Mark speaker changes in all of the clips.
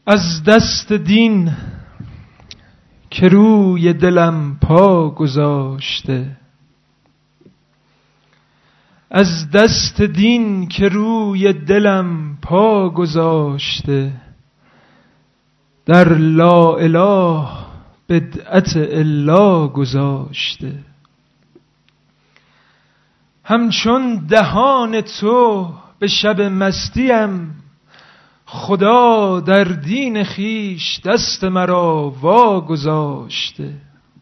Speaker 1: از دست دین که روی دلم پا گذاشته، از دست دین که روی دلم پا گذاشته، در لا اله بدعت الا گذاشته. همچون دهان تو به شب مستیم، خدا در دین خیش دست مرا وا گذاشته.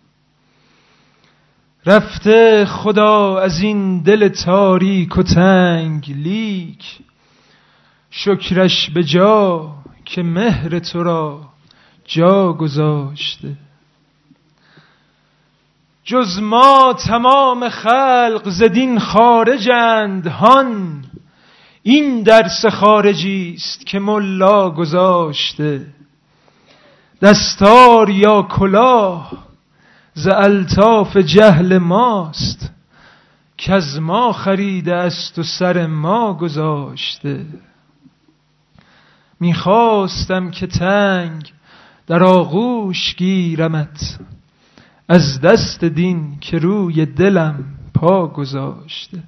Speaker 1: رفته خدا از این دل تاریک و تنگ، لیک شکرش به جا که مهر تو را جا گذاشته. جز ما تمام خلق ز دین خارجند، هان این درس خارجی است که ملا گذاشته. دستار یا کلاه ز الطاف جهل ماست، که از ما خریده است و سر ما گذاشته. میخواستم که تنگ در آغوش گیرمت، از دست دین که روی دلم پا گذاشته.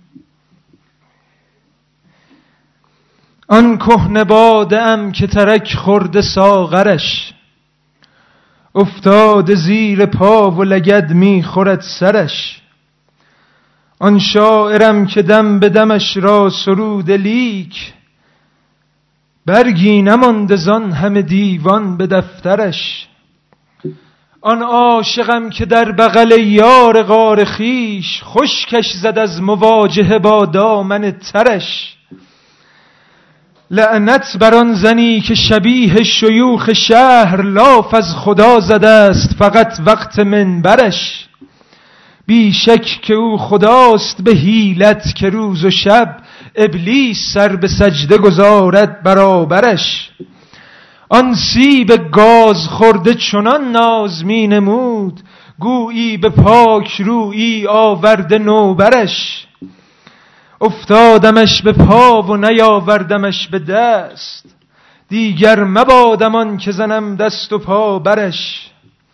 Speaker 1: آن کهنه باده ام که ترک خورده ساغرش، افتاده زیر پا و لگد می خورد سرش. آن شاعرم که دم به دمش را سرود، لیک برگی نمانده زان همه دیوان به دفترش. آن عاشقم که در بغل یار غار خیش، خشکش زد از مواجهه با دامن ترش. لعنت بر آن زنی که شبیه شیوخ شهر، لاف از خدا زده است فقط وقت منبرش. بی شک که او خداست به حیلت، که روز و شب ابلیس سر به سجده گذارد برابرش. آن سیب گاز خورده چنان ناز می نمود، گویی به پاک رویی آورده نوبرش. افتادمش به پا و نیاوردمش به دست، دیگر مبادم آن که زنم دست و پا برش.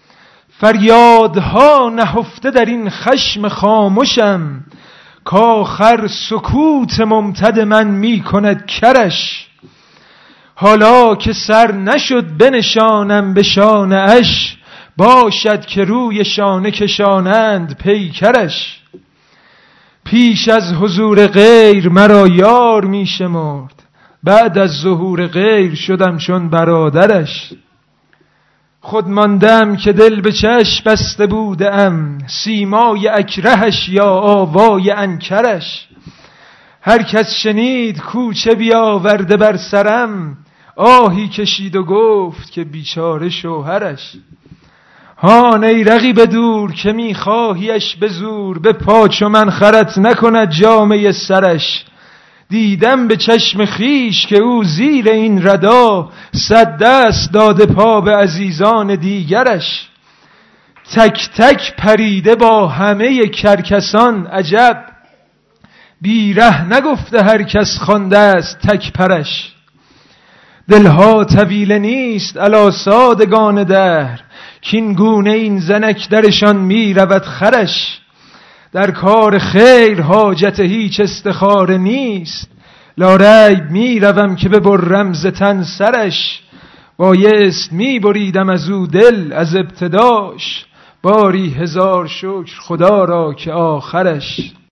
Speaker 1: فریادها نهفته در این خشم خاموشم، کآخر سکوت ممتد من می کند کرش. حالا که سر نشد بنشانم به شانه اش، باشد که روی شانه کشانند پیکرش. پیش از حضور غیر مرا یار می شمرد، بعد از ظهور غیر شدم چون برادرش. خود ماندم که دل به چشم بسته بودم، سیمای اکرهش یا آوای انکرش. هر کس شنید کوچه بیاورده بر سرم، آهی کشید و گفت که بیچاره شوهرش. هان ای رقیب دور که میخواهیش به زور، به پاچ و من خرت نکند جامه سرش. دیدم به چشم خیش که او زیر این ردا، صد دست داده پا به عزیزان دیگرش. تک تک پریده با همه کرکسان، عجب بیره نگفته هر کس خوانده است تک پرش. دلها طویل نیست علی سادگان دهر، کین گونه این زنک درشان می رود خرش. در کار خیر حاجت هیچ استخاره نیست، لا ریب می روم که ببرم ز تن سرش. بایست می بریدم از او دل از ابتداش، باری هزار شکر خدا را که آخرش.